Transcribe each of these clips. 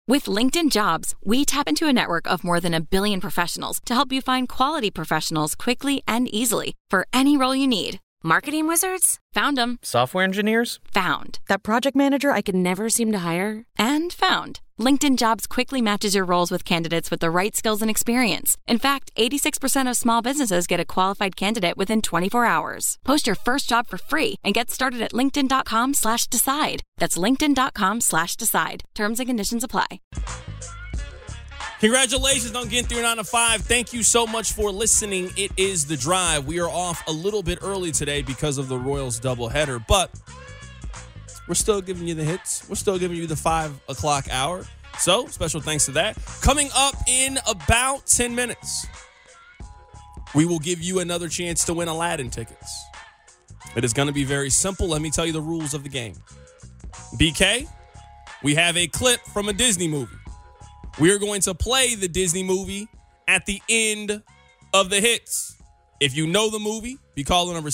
With LinkedIn Jobs, we tap into a network of more than 1 billion professionals to help you find quality professionals quickly and easily for any role you need. Marketing wizards? Found them. Software engineers? Found. That project manager I could never seem to hire? And found. LinkedIn Jobs quickly matches your roles with candidates with the right skills and experience. In fact, 86% of small businesses get a qualified candidate within 24 hours. Post your first job for free and get started at linkedin.com/decide. That's linkedin.com/decide. Terms and conditions apply. Congratulations on getting through 9 to 5. Thank you so much for listening. It is The Drive. We are off a little bit early today because of the Royals doubleheader, but we're still giving you the hits. We're still giving you the 5 o'clock hour. So, special thanks to that. Coming up in about 10 minutes, we will give you another chance to win Aladdin tickets. It is going to be very simple. Let me tell you the rules of the game. BK, we have a clip from a Disney movie. We are going to play the Disney movie at the end of the hits. If you know the movie, be calling number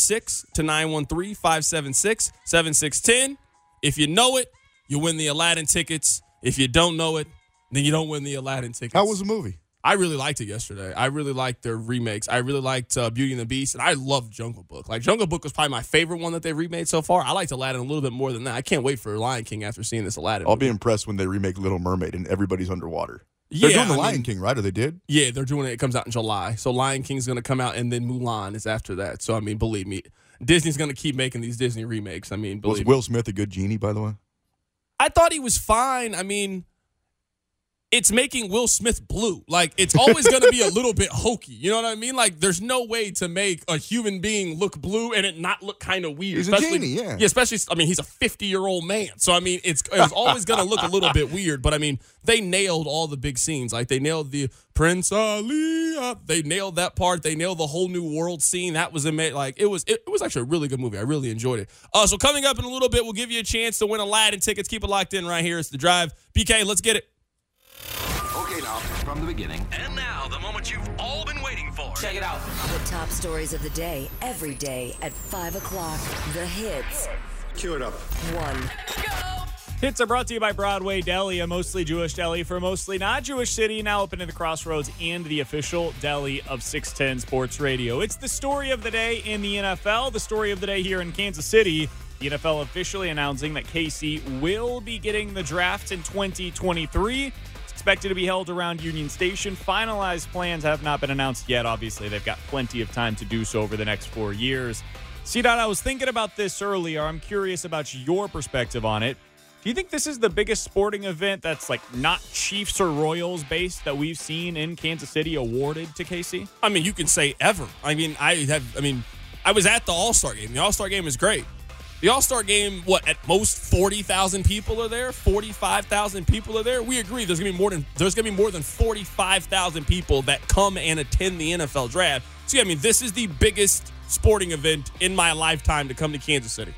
6-913-576-7610. If you know it, you win the Aladdin tickets. If you don't know it, then you don't win the Aladdin tickets. How was the movie? I really liked it yesterday. I really liked their remakes. I really liked Beauty and the Beast, and I loved Jungle Book. Like, Jungle Book was probably my favorite one that they've remade so far. I liked Aladdin a little bit more than that. I can't wait for Lion King after seeing this Aladdin I'll movie. be impressed when they remake Little Mermaid and everybody's underwater. They're doing the Lion King, right? Or they did? Yeah, they're doing it. It comes out in July. So Lion King's going to come out, and then Mulan is after that. So, I mean, believe me, Disney's going to keep making these Disney remakes. I mean, Was Will Smith a good genie, by the way? I thought he was fine. I mean, it's making Will Smith blue. Like, it's always going to be a little bit hokey. You know what I mean? Like, there's no way to make a human being look blue and it not look kind of weird. He's a genie, yeah. Yeah, especially, I mean, he's a 50-year-old man. So, I mean, it was always going to look a little bit weird. But, I mean, they nailed all the big scenes. Like, they nailed the Prince Ali. They nailed that part. They nailed the whole new world scene. That was amazing. Like, it was actually a really good movie. I really enjoyed it. So, coming up in a little bit, we'll give you a chance to win Aladdin tickets. Keep it locked in right here. It's The Drive. BK, let's get it. Okay, now, from the beginning. And now, the moment you've all been waiting for. Check it out. The top stories of the day, every day at 5 o'clock. The hits. Cue it up. 1. Hits are brought to you by Broadway Deli, a mostly Jewish deli for a mostly not Jewish city, now open in the Crossroads and the official deli of 610 Sports Radio. It's the story of the day in the NFL, the story of the day here in Kansas City. The NFL officially announcing that KC will be getting the draft in 2023. It's expected to be held around Union Station. Finalized plans have not been announced yet. Obviously, they've got plenty of time to do so over the next 4 years. C-Dot, I was thinking about this earlier. I'm curious about your perspective on it. Do you think this is the biggest sporting event that's like not Chiefs or Royals based that we've seen in Kansas City awarded to KC? I mean, you can say ever. I was at the All-Star game. The All-Star game is great. The All-Star game, at most 40,000 people are there? 45,000 people are there? We agree there's going to be more than 45,000 people that come and attend the NFL draft. So, yeah, I mean, this is the biggest sporting event in my lifetime to come to Kansas City.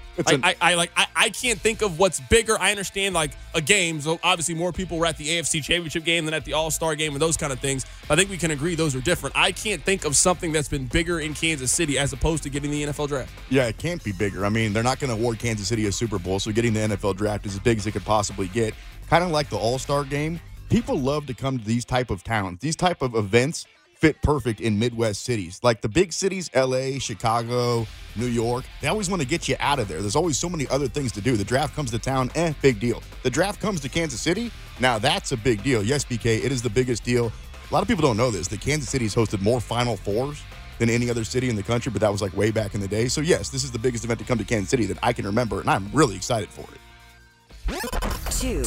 I can't think of what's bigger. I understand a game. So obviously more people were at the AFC Championship game than at the All-Star game and those kind of things. I think we can agree those are different. I can't think of something that's been bigger in Kansas City as opposed to getting the NFL draft. Yeah, it can't be bigger. I mean, they're not going to award Kansas City a Super Bowl, so getting the NFL draft is as big as it could possibly get. Kind of like the All-Star game. People love to come to these type of towns. These type of events fit perfect in Midwest cities. Like the big cities, LA, Chicago, New York, they always want to get you out of there. There's always so many other things to do. The draft comes to town, big deal. The draft comes to Kansas City, now that's a big deal. Yes, BK, it is the biggest deal. A lot of people don't know this. The Kansas City's hosted more Final Fours than any other city in the country, but that was way back in the day. So yes, this is the biggest event to come to Kansas City that I can remember, and I'm really excited for it. 2.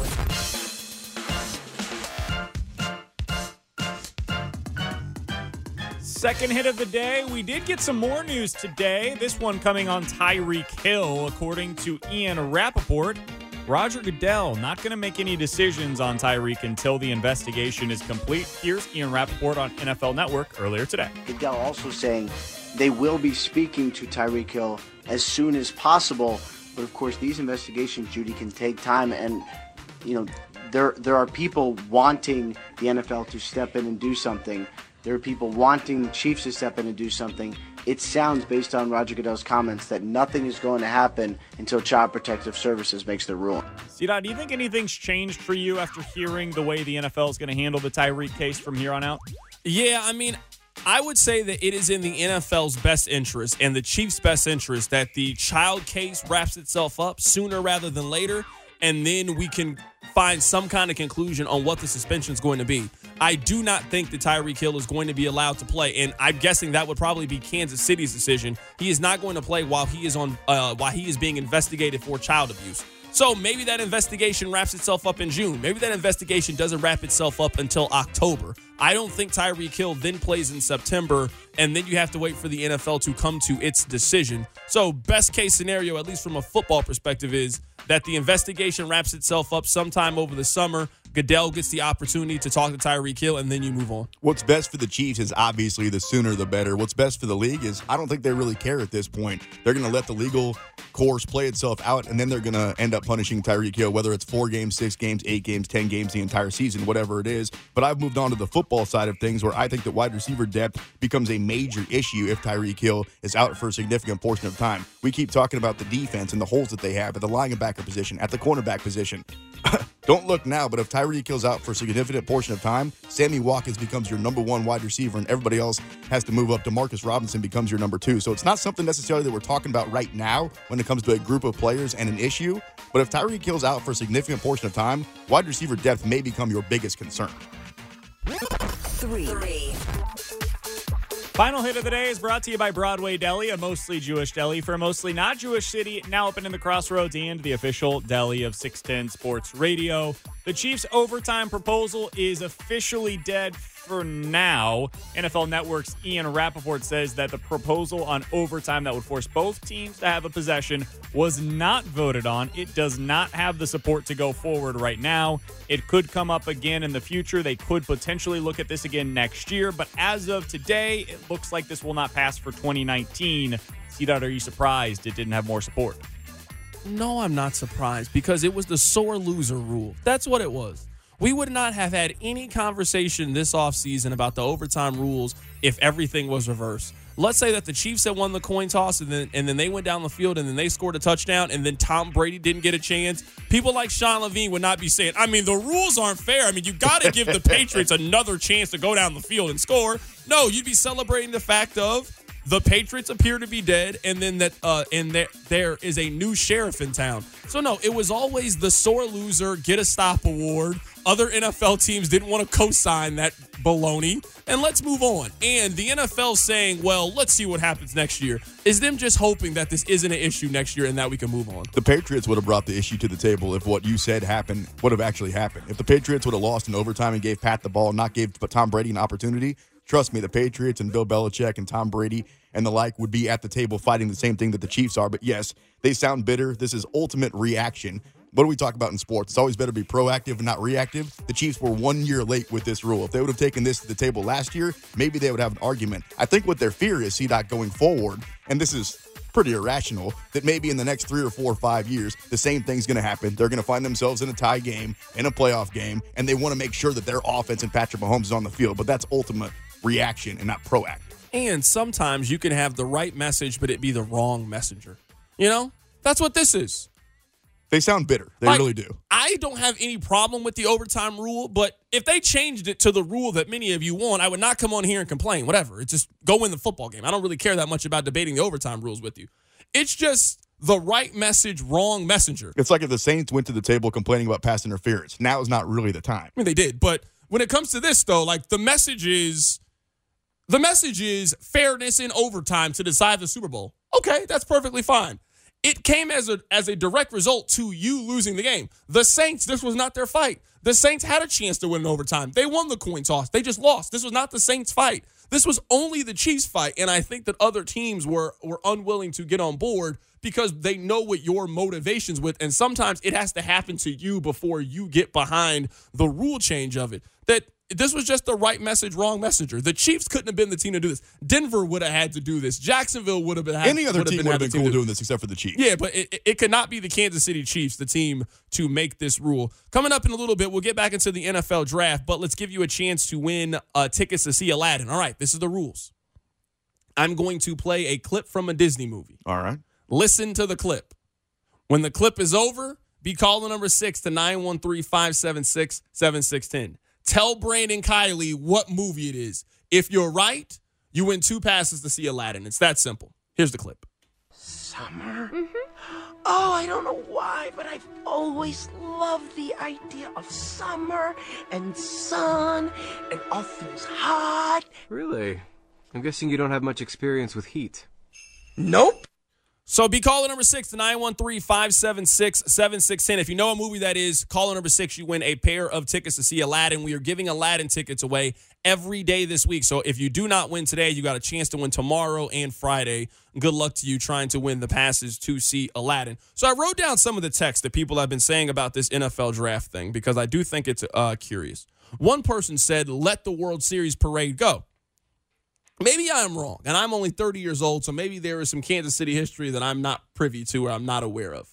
Second hit of the day. We did get some more news today. This one coming on Tyreek Hill. According to Ian Rappaport, Roger Goodell not going to make any decisions on Tyreek until the investigation is complete. Here's Ian Rappaport on NFL Network earlier today. Goodell also saying they will be speaking to Tyreek Hill as soon as possible. But, of course, these investigations, Judy, can take time. And, there are people wanting the NFL to step in and do something. There are people wanting the Chiefs to step in and do something. it sounds, based on Roger Goodell's comments, that nothing is going to happen until Child Protective Services makes their ruling. C-Dot, do you think anything's changed for you after hearing the way the NFL is going to handle the Tyreek case from here on out? Yeah, I mean, I would say that it is in the NFL's best interest and the Chiefs' best interest that the child case wraps itself up sooner rather than later, and then we can find some kind of conclusion on what the suspension is going to be. I do not think that Tyreek Hill is going to be allowed to play, and I'm guessing that would probably be Kansas City's decision. He is not going to play while he is being investigated for child abuse. So maybe that investigation wraps itself up in June. Maybe that investigation doesn't wrap itself up until October. I don't think Tyreek Hill then plays in September, and then you have to wait for the NFL to come to its decision. So best case scenario, at least from a football perspective, is that the investigation wraps itself up sometime over the summer. Goodell gets the opportunity to talk to Tyreek Hill, and then you move on. What's best for the Chiefs is obviously the sooner the better. What's best for the league is I don't think they really care at this point. They're going to let the legal course play itself out, and then they're going to end up punishing Tyreek Hill, whether it's 4 games, 6 games, 8 games, 10 games, the entire season, whatever it is. But I've moved on to the football side of things, where I think that wide receiver depth becomes a major issue if Tyreek Hill is out for a significant portion of time. We keep talking about the defense and the holes that they have at the linebacker position, at the cornerback position. Don't look now, but if Tyreek Hill's out for a significant portion of time, Sammy Watkins becomes your number 1 wide receiver, and everybody else has to move up. Demarcus Robinson becomes your number 2. So it's not something necessarily that we're talking about right now when it comes to a group of players and an issue. But if Tyreek Hill's out for a significant portion of time, wide receiver depth may become your biggest concern. 3. Final hit of the day is brought to you by Broadway Deli, a mostly Jewish deli for a mostly not Jewish city, now open in the Crossroads and the official deli of 610 Sports Radio. The Chiefs' overtime proposal is officially dead for now. NFL Network's Ian Rappaport says that the proposal on overtime that would force both teams to have a possession was not voted on. It does not have the support to go forward right now. It could come up again in the future. They could potentially look at this again next year, but as of today, it looks like this will not pass for 2019. C-Dot, are you surprised it didn't have more support? No, I'm not surprised, because it was the sore loser rule. That's what it was. We would not have had any conversation this offseason about the overtime rules if everything was reversed. Let's say that the Chiefs had won the coin toss and then they went down the field and then they scored a touchdown and then Tom Brady didn't get a chance. People like Sean Levine would not be saying, I mean, the rules aren't fair. I mean, you got to give the Patriots another chance to go down the field and score. No, you'd be celebrating the fact of the Patriots appear to be dead, and then there is a new sheriff in town. So, no, it was always the sore loser, get a stop award. Other NFL teams didn't want to co-sign that baloney, and let's move on. And the NFL saying, well, let's see what happens next year, is them just hoping that this isn't an issue next year and that we can move on. The Patriots would have brought the issue to the table if what you said happened would have actually happened. If the Patriots would have lost in overtime and gave Pat the ball and not gave Tom Brady an opportunity, trust me, the Patriots and Bill Belichick and Tom Brady and the like would be at the table fighting the same thing that the Chiefs are. But yes, they sound bitter. This is ultimate reaction. What do we talk about in sports? It's always better to be proactive and not reactive. The Chiefs were 1 year late with this rule. If they would have taken this to the table last year, maybe they would have an argument. I think what their fear is, C-Dot, going forward, and this is pretty irrational, that maybe in the next 3 or 4 or 5 years, the same thing's going to happen. They're going to find themselves in a tie game, in a playoff game, and they want to make sure that their offense and Patrick Mahomes is on the field. But that's ultimate reaction and not proactive. And sometimes you can have the right message, but it be the wrong messenger. You know? That's what this is. They sound bitter. They really do. I don't have any problem with the overtime rule, but if they changed it to the rule that many of you want, I would not come on here and complain. Whatever. It's just go win the football game. I don't really care that much about debating the overtime rules with you. It's just the right message, wrong messenger. It's like if the Saints went to the table complaining about pass interference. Now is not really the time. I mean, they did. But when it comes to this, though, like the message is fairness in overtime to decide the Super Bowl. Okay, that's perfectly fine. It came as a direct result to you losing the game. The Saints, this was not their fight. The Saints had a chance to win in overtime. They won the coin toss. They just lost. This was not the Saints' fight. This was only the Chiefs' fight, and I think that other teams were unwilling to get on board because they know what your motivation's with, and sometimes it has to happen to you before you get behind the rule change of it. That this was just the right message, wrong messenger. The Chiefs couldn't have been the team to do this. Denver would have had to do this. Jacksonville would have been. Any other team would have been cool doing this except for the Chiefs. Yeah, but it could not be the Kansas City Chiefs, the team to make this rule. Coming up in a little bit, we'll get back into the NFL draft, but let's give you a chance to win tickets to see Aladdin. All right, this is the rules. I'm going to play a clip from a Disney movie. All right. Listen to the clip. When the clip is over, be calling number 6 to 913-576-7610. Tell Brandon Kiley what movie it is. If you're right, you win 2 passes to see Aladdin. It's that simple. Here's the clip. Summer? Oh, I don't know why, but I've always loved the idea of summer and sun and all things hot. Really? I'm guessing you don't have much experience with heat. Nope. So be calling number 6 to 913-576-7610. If you know a movie that is, caller number 6, you win a pair of tickets to see Aladdin. We are giving Aladdin tickets away every day this week. So if you do not win today, you got a chance to win tomorrow and Friday. Good luck to you trying to win the passes to see Aladdin. So I wrote down some of the text that people have been saying about this NFL draft thing because I do think it's curious. One person said, let the World Series parade go. Maybe I'm wrong, and I'm only 30 years old, so maybe there is some Kansas City history that I'm not privy to or I'm not aware of.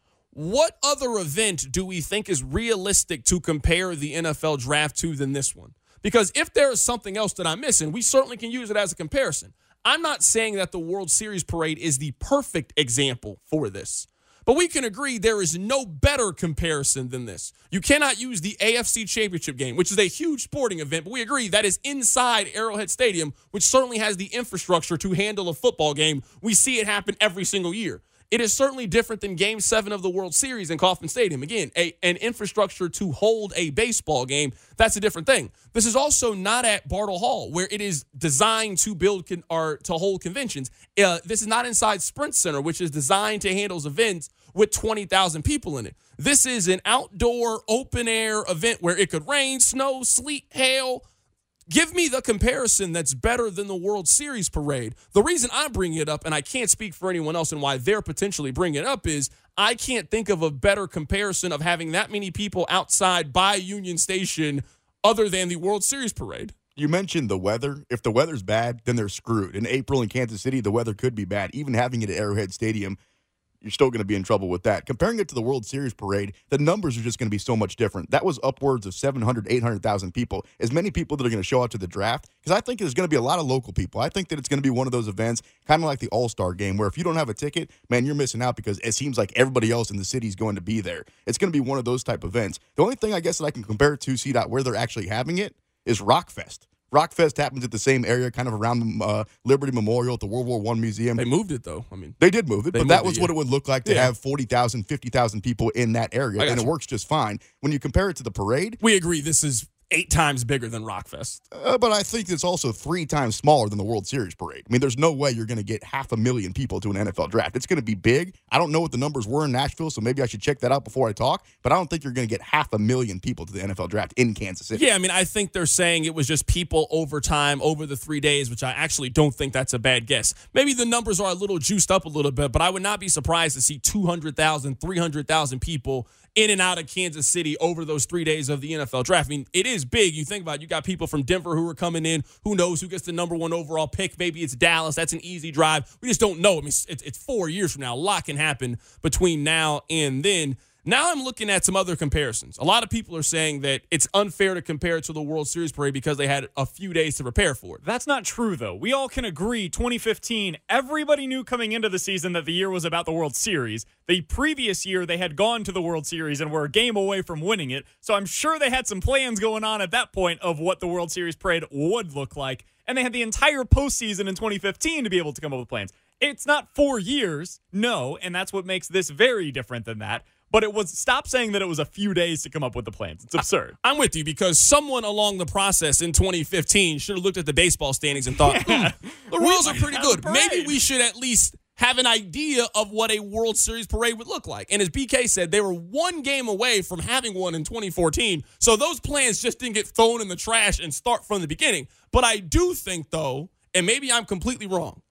What other event do we think is realistic to compare the NFL draft to than this one? Because if there is something else that I'm missing, we certainly can use it as a comparison. I'm not saying that the World Series parade is the perfect example for this. But we can agree there is no better comparison than this. You cannot use the AFC Championship game, which is a huge sporting event, but we agree that is inside Arrowhead Stadium, which certainly has the infrastructure to handle a football game. We see it happen every single year. It is certainly different than Game 7 of the World Series in Kauffman Stadium. Again, an infrastructure to hold a baseball game, that's a different thing. This is also not at Bartle Hall, where it is designed to build or to hold conventions. This is not inside Sprint Center, which is designed to handle events with 20,000 people in it. This is an outdoor, open-air event where it could rain, snow, sleet, hail. Give me the comparison that's better than the World Series parade. The reason I'm bringing it up, and I can't speak for anyone else and why they're potentially bringing it up, is I can't think of a better comparison of having that many people outside by Union Station other than the World Series parade. You mentioned the weather. If the weather's bad, then they're screwed. In April in Kansas City, the weather could be bad. Even having it at Arrowhead Stadium, you're still going to be in trouble with that. Comparing it to the World Series parade, the numbers are just going to be so much different. That was upwards of 700, 800,000 people. As many people that are going to show up to the draft, because I think there's going to be a lot of local people. I think that it's going to be one of those events, kind of like the All-Star game, where if you don't have a ticket, man, you're missing out because it seems like everybody else in the city is going to be there. It's going to be one of those type events. The only thing I guess that I can compare it to, CDOT, where they're actually having it, is Rockfest. Rockfest happens at the same area, kind of around Liberty Memorial at the World War I Museum. They moved it, though. They did move it, but that was what it would look like to have 40,000, 50,000 people in that area, and it works just fine. When you compare it to the parade, we agree this is 8 times bigger than Rockfest. But I think it's also 3 times smaller than the World Series parade. I mean, there's no way you're going to get 500,000 people to an NFL draft. It's going to be big. I don't know what the numbers were in Nashville, so maybe I should check that out before I talk, but I don't think you're going to get 500,000 people to the NFL draft in Kansas City. Yeah, I mean, I think they're saying it was just people over time, over the 3 days, which I actually don't think that's a bad guess. Maybe the numbers are a little juiced up a little bit, but I would not be surprised to see 200,000, 300,000 people in and out of Kansas City over those 3 days of the NFL draft. I mean, it is big. You think about it, you got people from Denver who are coming in. Who knows who gets the number 1 overall pick? Maybe it's Dallas. That's an easy drive. We just don't know. I mean, it's 4 years from now. A lot can happen between now and then. Now I'm looking at some other comparisons. A lot of people are saying that it's unfair to compare it to the World Series parade because they had a few days to prepare for it. That's not true, though. We all can agree 2015, everybody knew coming into the season that the year was about the World Series. The previous year, they had gone to the World Series and were a game away from winning it. So I'm sure they had some plans going on at that point of what the World Series parade would look like. And they had the entire postseason in 2015 to be able to come up with plans. It's not 4 years, no, and that's what makes this very different than that. But it was, stop saying that it was a few days to come up with the plans. It's absurd. I'm with you because someone along the process in 2015 should have looked at the baseball standings and thought, the Royals are pretty good. Maybe we should at least have an idea of what a World Series parade would look like. And as BK said, they were 1 game away from having one in 2014. So those plans just didn't get thrown in the trash and start from the beginning. But I do think, though, and maybe I'm completely wrong,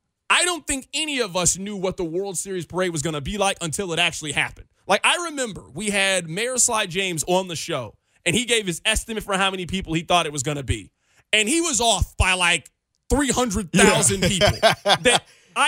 I don't think any of us knew what the World Series parade was going to be like until it actually happened. Like, I remember we had Mayor Sly James on the show, and he gave his estimate for how many people he thought it was going to be. And he was off by like 300,000 people. That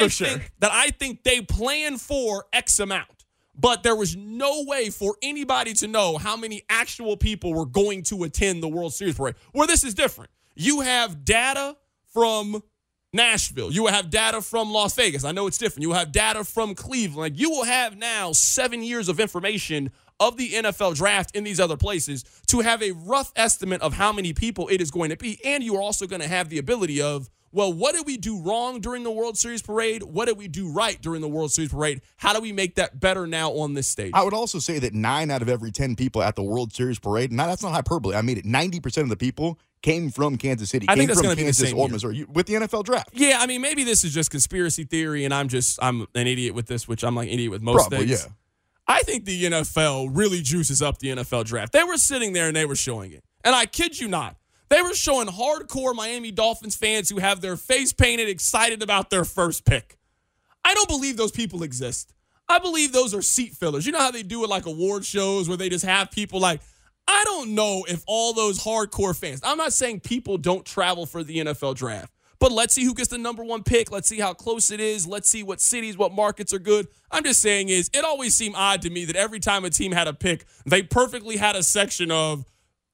I think they planned for X amount. But there was no way for anybody to know how many actual people were going to attend the World Series parade. Where this is different. You have data from Nashville. You will have data from Las Vegas. I know it's different. You will have data from Cleveland. Like, you will have now 7 years of information of the NFL draft in these other places to have a rough estimate of how many people it is going to be. And you are also going to have the ability of, well, what did we do wrong during the World Series parade? What did we do right during the World Series parade? How do we make that better now on this stage? I would also say that 9 out of every 10 people at the World Series parade, now that's not hyperbole, I mean it, 90% of the people came from Kansas City, I think came that's from be Kansas the same or year. Missouri with the NFL draft. Yeah, I mean, maybe this is just conspiracy theory, and I'm an idiot with this, which I'm like an idiot with most Probably, things. yeah. I think the NFL really juices up the NFL draft. They were sitting there and they were showing it. And I kid you not, they were showing hardcore Miami Dolphins fans who have their face painted excited about their first pick. I don't believe those people exist. I believe those are seat fillers. You know how they do it like award shows where they just have people like, I don't know if all those hardcore fans, I'm not saying people don't travel for the NFL draft, but let's see who gets the number 1 pick. Let's see how close it is. Let's see what cities, what markets are good. I'm just saying it always seemed odd to me that every time a team had a pick, they perfectly had a section of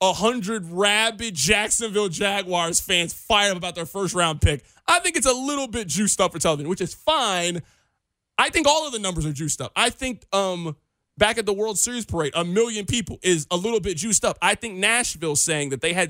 100 rabid Jacksonville Jaguars fans fired up about their first round pick. I think it's a little bit juiced up for television, which is fine. I think all of the numbers are juiced up. I think back at the World Series parade, 1 million people is a little bit juiced up. I think Nashville saying that they had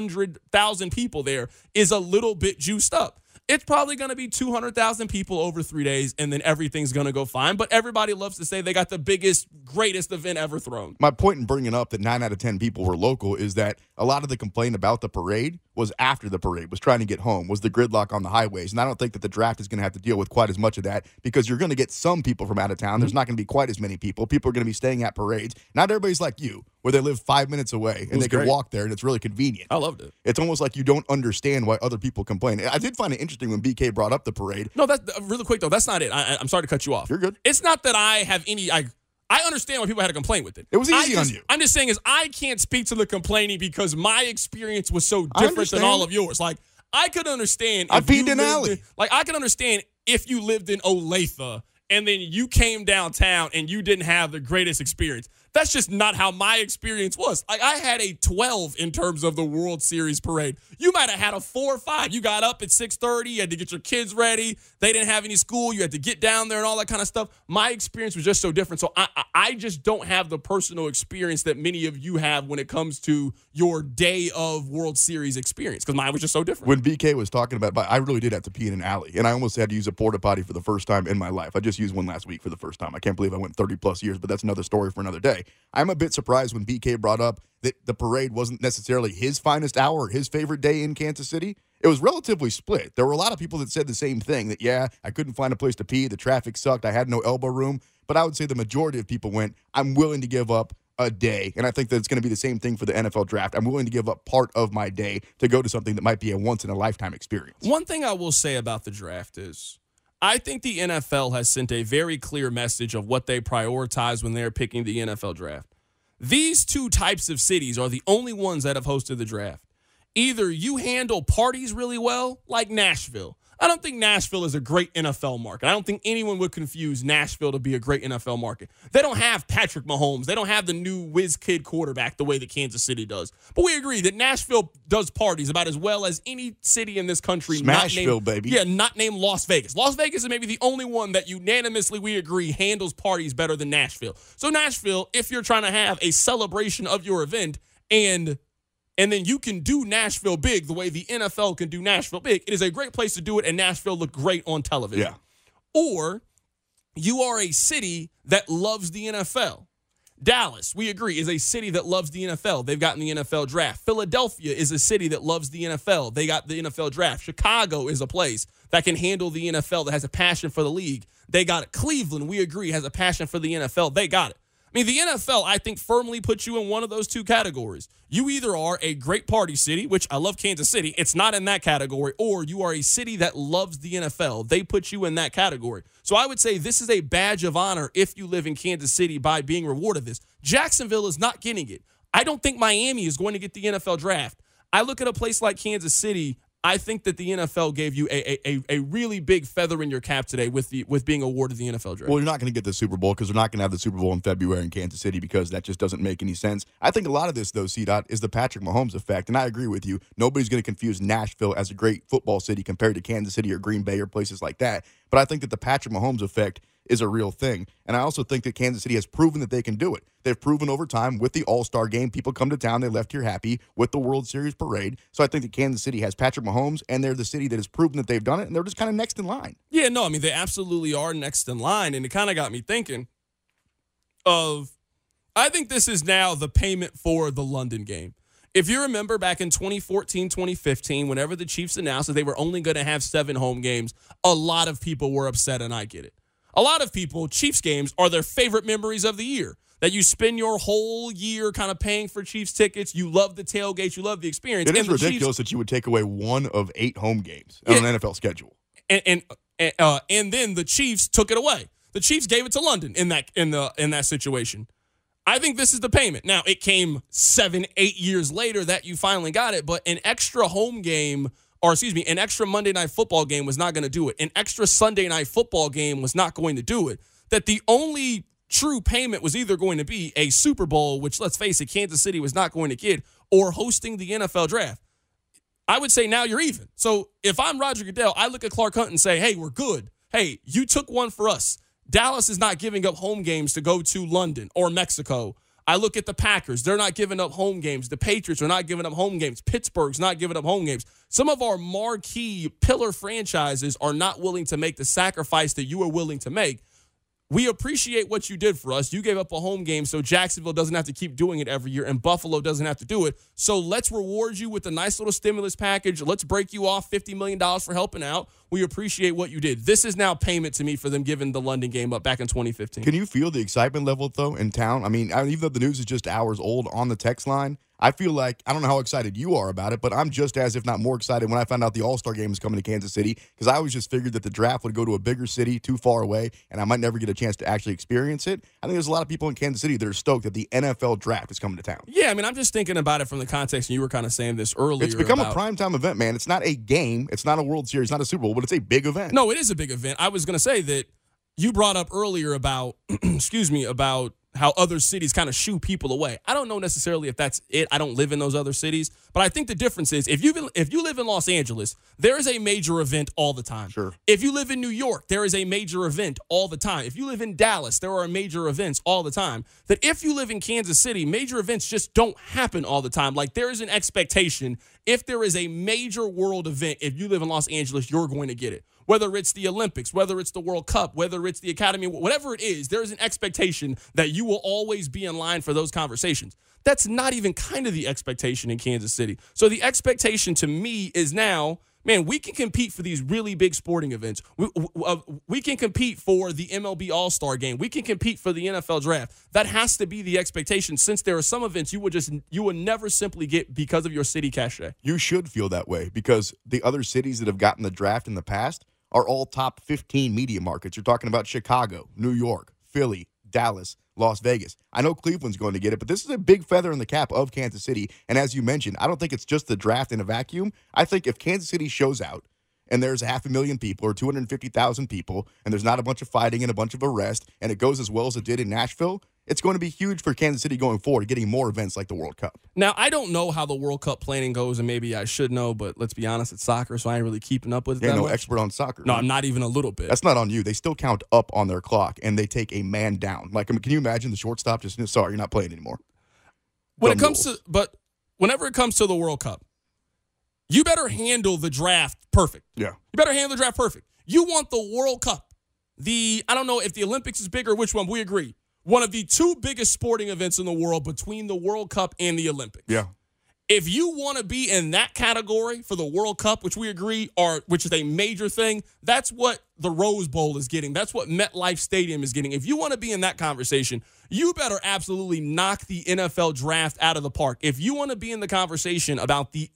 600,000 people there is a little bit juiced up. It's probably going to be 200,000 people over 3 days, and then everything's going to go fine. But everybody loves to say they got the biggest, greatest event ever thrown. My point in bringing up that 9 out of 10 people were local is that a lot of the complaint about the parade was after the parade, was trying to get home, was the gridlock on the highways. And I don't think that the draft is going to have to deal with quite as much of that because you're going to get some people from out of town. There's not going to be quite as many people. People are going to be staying at parades. Not everybody's like you, where they live 5 minutes away and they can walk there and it's really convenient. I loved it. It's almost like you don't understand why other people complain. I did find it interesting when BK brought up the parade. No, that's really quick, though. That's not it. I'm sorry to cut you off. You're good. It's not that I have any I understand why people had a complaint with it. It was easy on you. I'm just saying I can't speak to the complaining because my experience was so different than all of yours. Like, I could understand. I peed in an alley. I could understand if you lived in Olathe and then you came downtown and you didn't have the greatest experience. That's just not how my experience was. Like, I had a 12 in terms of the World Series parade. You might have had a 4 or 5. You got up at 6:30. You had to get your kids ready. They didn't have any school. You had to get down there and all that kind of stuff. My experience was just so different. So I just don't have the personal experience that many of you have when it comes to your day of World Series experience because mine was just so different. When BK was talking about, I really did have to pee in an alley, and I almost had to use a porta potty for the first time in my life. I just used one last week for the first time. I can't believe I went 30-plus years, but that's another story for another day. I'm a bit surprised when BK brought up that the parade wasn't necessarily his finest hour or his favorite day in Kansas City. It was relatively split. There were a lot of people that said the same thing, that, yeah, I couldn't find a place to pee, the traffic sucked, I had no elbow room. But I would say the majority of people went, I'm willing to give up a day. And I think that it's going to be the same thing for the NFL draft. I'm willing to give up part of my day to go to something that might be a once-in-a-lifetime experience. One thing I will say about the draft is I think the NFL has sent a very clear message of what they prioritize when they're picking the NFL draft. These 2 types of cities are the only ones that have hosted the draft. Either you handle parties really well, like Nashville. I don't think Nashville is a great NFL market. I don't think anyone would confuse Nashville to be a great NFL market. They don't have Patrick Mahomes. They don't have the new whiz kid quarterback the way that Kansas City does. But we agree that Nashville does parties about as well as any city in this country. Smashville, baby. Yeah, not named Las Vegas. Las Vegas is maybe the only one that unanimously we agree handles parties better than Nashville. So Nashville, if you're trying to have a celebration of your event and then you can do Nashville big the way the NFL can do Nashville big, it is a great place to do it, and Nashville looked great on television. Yeah. Or you are a city that loves the NFL. Dallas, we agree, is a city that loves the NFL. They've gotten the NFL draft. Philadelphia is a city that loves the NFL. They got the NFL draft. Chicago is a place that can handle the NFL, that has a passion for the league. They got it. Cleveland, we agree, has a passion for the NFL. They got it. I mean, the NFL, I think, firmly puts you in one of those 2 categories. You either are a great party city, which I love Kansas City. It's not in that category. Or you are a city that loves the NFL. They put you in that category. So I would say this is a badge of honor if you live in Kansas City by being rewarded this. Jacksonville is not getting it. I don't think Miami is going to get the NFL draft. I look at a place like Kansas City. I think that the NFL gave you a really big feather in your cap today with being awarded the NFL draft. Well, you're not going to get the Super Bowl because they're not going to have the Super Bowl in February in Kansas City because that just doesn't make any sense. I think a lot of this, though, C-Dot, is the Patrick Mahomes effect, and I agree with you. Nobody's going to confuse Nashville as a great football city compared to Kansas City or Green Bay or places like that. But I think that the Patrick Mahomes effect is a real thing. And I also think that Kansas City has proven that they can do it. They've proven over time with the All-Star game. People come to town. They left here happy with the World Series parade. So I think that Kansas City has Patrick Mahomes, and they're the city that has proven that they've done it, and they're just kind of next in line. Yeah, no, I mean, they absolutely are next in line, and it kind of got me thinking of, I think this is now the payment for the London game. If you remember back in 2014, 2015, whenever the Chiefs announced that they were only going to have 7 home games, a lot of people were upset, and I get it. A lot of people, Chiefs games are their favorite memories of the year. That you spend your whole year kind of paying for Chiefs tickets. You love the tailgates. You love the experience. It is ridiculous that you would take away 1 of 8 home games on an NFL schedule. And then the Chiefs took it away. The Chiefs gave it to London in that situation. I think this is the payment. Now, it came 7-8 years later that you finally got it, but an extra home game, an extra Monday Night Football game was not going to do it. An extra Sunday Night Football game was not going to do it. That the only true payment was either going to be a Super Bowl, which, let's face it, Kansas City was not going to get, or hosting the NFL draft. I would say now you're even. So if I'm Roger Goodell, I look at Clark Hunt and say, hey, we're good. Hey, you took one for us. Dallas is not giving up home games to go to London or Mexico. I look at the Packers. They're not giving up home games. The Patriots are not giving up home games. Pittsburgh's not giving up home games. Some of our marquee pillar franchises are not willing to make the sacrifice that you are willing to make. We appreciate what you did for us. You gave up a home game so Jacksonville doesn't have to keep doing it every year and Buffalo doesn't have to do it. So let's reward you with a nice little stimulus package. Let's break you off $50 million for helping out. We appreciate what you did. This is now payment to me for them giving the London game up back in 2015. Can you feel the excitement level, though, in town? I mean, even though the news is just hours old on the text line, I feel like, I don't know how excited you are about it, but I'm just as, if not more excited when I found out the All-Star game is coming to Kansas City, because I always just figured that the draft would go to a bigger city too far away, and I might never get a chance to actually experience it. I think there's a lot of people in Kansas City that are stoked that the NFL draft is coming to town. Yeah, I mean, I'm just thinking about it from the context, and you were kind of saying this earlier. It's become a primetime event, man. It's not a game. It's not a World Series, not a Super Bowl, but it's a big event. No, it is a big event. I was going to say that you brought up earlier about, about how other cities kind of shoo people away. I don't know necessarily if that's it. I don't live in those other cities. But I think the difference is if you live in Los Angeles, there is a major event all the time. Sure. If you live in New York, there is a major event all the time. If you live in Dallas, there are major events all the time. That if you live in Kansas City, major events just don't happen all the time. Like there is an expectation if there is a major world event, if you live in Los Angeles, you're going to get it. Whether it's the Olympics, whether it's the World Cup, whether it's the Academy, whatever it is, there is an expectation that you will always be in line for those conversations. That's not even kind of the expectation in Kansas City. So the expectation to me is now, man, we can compete for these really big sporting events. We can compete for the MLB All-Star Game. We can compete for the NFL Draft. That has to be the expectation since there are some events you would never simply get because of your city cachet. You should feel that way because the other cities that have gotten the draft in the past are all top 15 media markets. You're talking about Chicago, New York, Philly, Dallas, Las Vegas. I know Cleveland's going to get it, but this is a big feather in the cap of Kansas City. And as you mentioned, I don't think it's just the draft in a vacuum. I think if Kansas City shows out and there's 500,000 people or 250,000 people and there's not a bunch of fighting and a bunch of arrests and it goes as well as it did in Nashville, it's going to be huge for Kansas City going forward, getting more events like the World Cup. Now, I don't know how the World Cup planning goes, and maybe I should know, but let's be honest, it's soccer, so I ain't really keeping up with it that much. Expert on soccer. No, I'm not even a little bit. That's not on you. They still count up on their clock, and they take a man down. Like, can you imagine the shortstop just, sorry, you're not playing anymore? Whenever it comes to the World Cup, you better handle the draft perfect. Yeah. You better handle the draft perfect. You want the World Cup. I don't know if the Olympics is bigger or which one, we agree. One of the two biggest sporting events in the world between the World Cup and the Olympics. Yeah. If you want to be in that category for the World Cup, which we agree which is a major thing, that's what the Rose Bowl is getting. That's what MetLife Stadium is getting. If you want to be in that conversation, you better absolutely knock the NFL draft out of the park. If you want to be in the conversation about the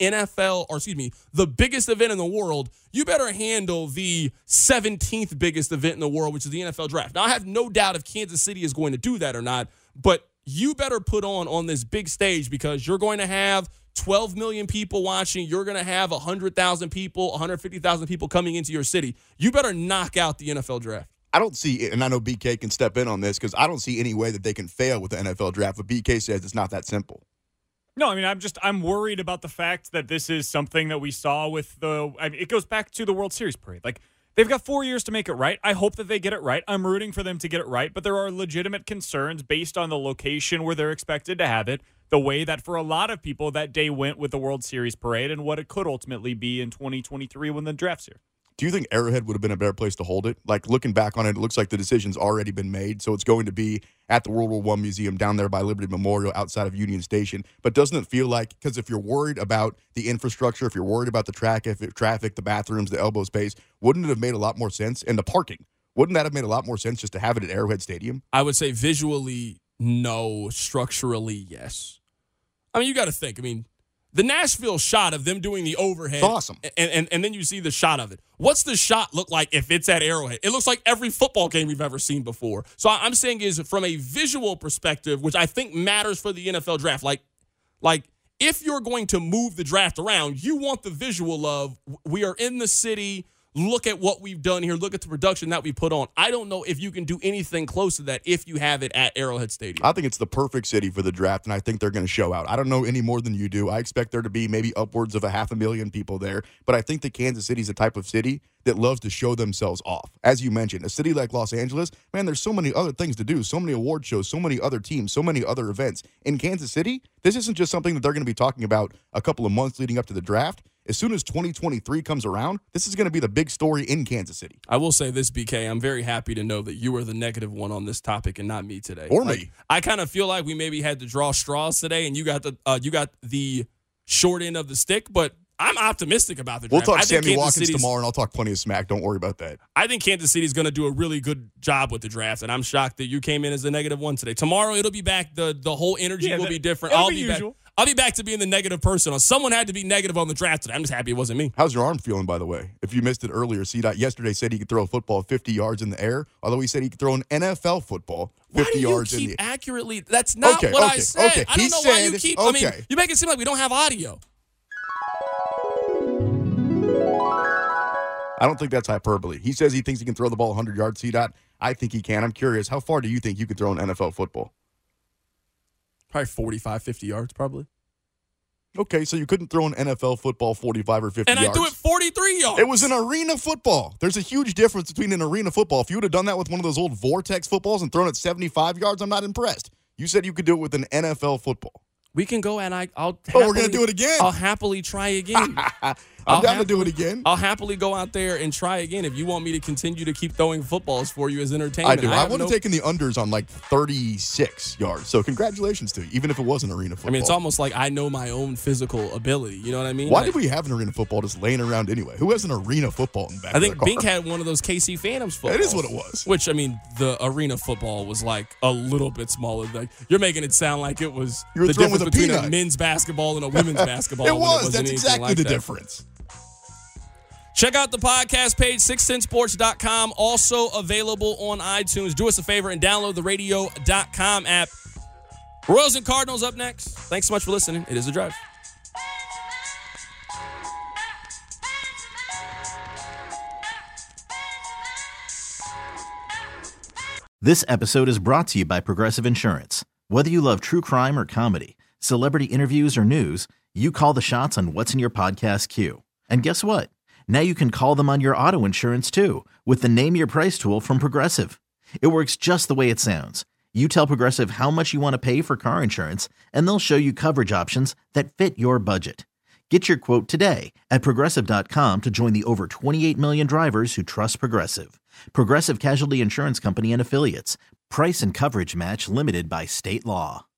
the biggest event in the world, you better handle the 17th biggest event in the world, which is the NFL draft. Now, I have no doubt if Kansas City is going to do that or not, but you better put on this big stage because you're going to have 12 million people watching. You're going to have 100,000 people, 150,000 people coming into your city. You better knock out the NFL draft. I don't see it, and I know BK can step in on this because I don't see any way that they can fail with the NFL draft. But BK says it's not that simple. No, I mean, I'm worried about the fact that this is something that we saw with it goes back to the World Series parade. Like, they've got 4 years to make it right. I hope that they get it right. I'm rooting for them to get it right, but there are legitimate concerns based on the location where they're expected to have it, the way that for a lot of people that day went with the World Series parade, and what it could ultimately be in 2023 when the draft's here. Do you think Arrowhead would have been a better place to hold it? Like, looking back on it, it looks like the decision's already been made, so it's going to be at the World War I Museum down there by Liberty Memorial outside of Union Station. But doesn't it feel like, because if you're worried about the infrastructure, if you're worried about the traffic, the bathrooms, the elbow space, wouldn't it have made a lot more sense? And the parking, wouldn't that have made a lot more sense just to have it at Arrowhead Stadium? I would say visually, no. Structurally, yes. I mean, you got to think. I mean, the Nashville shot of them doing the overhead. It's awesome. And then you see the shot of it. What's the shot look like if it's at Arrowhead? It looks like every football game we've ever seen before. So I'm saying is from a visual perspective, which I think matters for the NFL draft, like if you're going to move the draft around, you want the visual of we are in the city. Look at what we've done here. Look at the production that we put on. I don't know if you can do anything close to that if you have it at Arrowhead Stadium. I think it's the perfect city for the draft, and I think they're going to show out. I don't know any more than you do. I expect there to be maybe upwards of 500,000 people there, but I think that Kansas City is the type of city that loves to show themselves off. As you mentioned, a city like Los Angeles, man, there's so many other things to do, so many award shows, so many other teams, so many other events. In Kansas City, this isn't just something that they're going to be talking about a couple of months leading up to the draft. As soon as 2023 comes around, this is going to be the big story in Kansas City. I will say this, BK. I'm very happy to know that you were the negative one on this topic and not me today. Or me. I kind of feel like we maybe had to draw straws today, and you got the short end of the stick. But I'm optimistic about the draft. We'll talk Sammy Watkins tomorrow, and I'll talk plenty of smack. Don't worry about that. I think Kansas City is going to do a really good job with the draft, and I'm shocked that you came in as the negative one today. Tomorrow it'll be back. The whole energy will be different. I'll be back to being the negative person. Someone had to be negative on the draft today. I'm just happy it wasn't me. How's your arm feeling, by the way? If you missed it earlier, CDOT yesterday said he could throw a football 50 yards in the air, although he said he could throw an NFL football 50 yards in the air. Accurately? That's not what I said. Okay. I don't know why you keep. I mean, you make it seem like we don't have audio. I don't think that's hyperbole. He says he thinks he can throw the ball 100 yards, CDOT. I think he can. I'm curious, how far do you think you could throw an NFL football? Probably 45, 50 yards, probably. Okay, so you couldn't throw an NFL football 45 or 50 yards. And I threw it 43 yards. It was an arena football. There's a huge difference between an arena football. If you would have done that with one of those old Vortex footballs and thrown it 75 yards, I'm not impressed. You said you could do it with an NFL football. We can go and I'll we're going to do it again. I'll happily try again. I'm down to do it again. I'll happily go out there and try again if you want me to continue to keep throwing footballs for you as entertainment. I do. I would have taken the unders on like 36 yards. So congratulations to you, even if it was an arena football. I mean, it's almost like I know my own physical ability. You know what I mean? Why did we have an arena football just laying around anyway? Who has an arena football in the back I think of their car? Bink had one of those KC Phantoms footballs. That is what it was. Which, I mean, the arena football was like a little bit smaller. Like, you're making it sound like it was the difference between a men's basketball and a women's basketball. It was. That's exactly the difference. Check out the podcast page, 610sports.com. Also available on iTunes. Do us a favor and download the radio.com app. Royals and Cardinals up next. Thanks so much for listening. It is The Drive. This episode is brought to you by Progressive Insurance. Whether you love true crime or comedy, celebrity interviews or news, you call the shots on what's in your podcast queue. And guess what? Now you can call them on your auto insurance too with the Name Your Price tool from Progressive. It works just the way it sounds. You tell Progressive how much you want to pay for car insurance, and they'll show you coverage options that fit your budget. Get your quote today at Progressive.com to join the over 28 million drivers who trust Progressive. Progressive Casualty Insurance Company and Affiliates. Price and coverage match limited by state law.